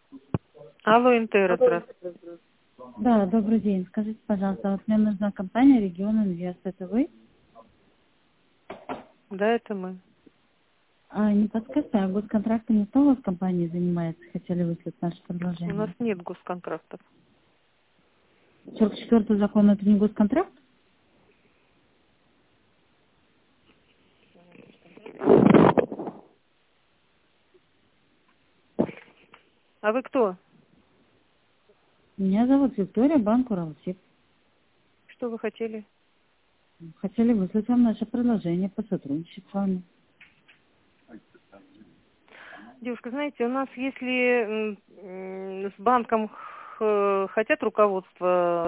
Алло, Интера, здравствуйте. Да, добрый день. Скажите, пожалуйста, вот мне нужна компания «Регион Инвест». Это вы? Да, это мы. А не подскажите, а госконтрактами кто у вас в компании занимается? Хотели выслать наше У нас предложение. нет госконтрактов. 44-й закон — это не госконтракт? А вы кто? Меня зовут Виктория, банк Уралсиб. Что вы хотели? Хотели выслать вам наше предложение по сотрудничеству с вами. Девушка, знаете, у нас если с банком хотят руководство